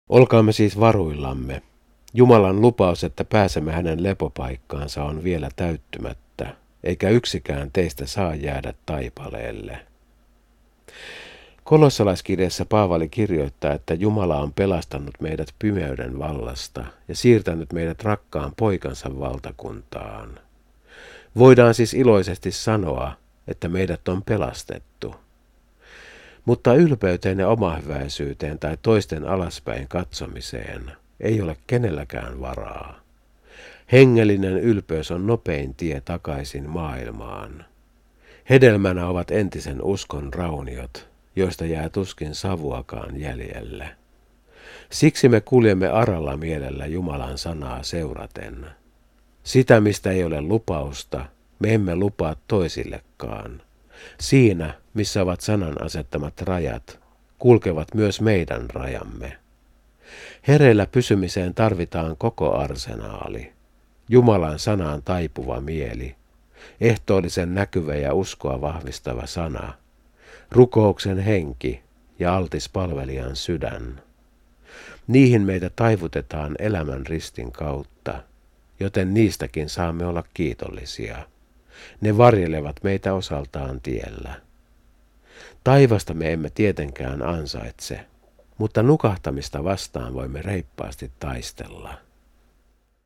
Olkaamme siis varuillamme. Jumalan lupaus, että pääsemme hänen lepopaikkaansa, on vielä täyttymättä, eikä yksikään teistä saa jäädä taipaleelle. Kolossalaiskirjassa Paavali kirjoittaa, että Jumala on pelastanut meidät pimeyden vallasta ja siirtänyt meidät rakkaan poikansa valtakuntaan. Voidaan siis iloisesti sanoa, että meidät on pelastettu. Mutta ylpeyteen ja omahyväisyyteen tai toisten alaspäin katsomiseen ei ole kenelläkään varaa. Hengellinen ylpeys on nopein tie takaisin maailmaan. Hedelmänä ovat entisen uskon rauniot, joista jää tuskin savuakaan jäljelle. Siksi me kuljemme aralla mielellä Jumalan sanaa seuraten. Sitä, mistä ei ole lupausta, me emme lupaa toisillekaan. Siinä, missä ovat sanan asettamat rajat, kulkevat myös meidän rajamme. Hereillä pysymiseen tarvitaan koko arsenaali. Jumalan sanaan taipuva mieli, ehtoollisen näkyvä ja uskoa vahvistava sana, rukouksen henki ja altis palvelijan sydän. Niihin meitä taivutetaan elämän ristin kautta, joten niistäkin saamme olla kiitollisia. Ne varjelevat meitä osaltaan tiellä. Taivasta me emme tietenkään ansaitse, mutta nukahtamista vastaan voimme reippaasti taistella.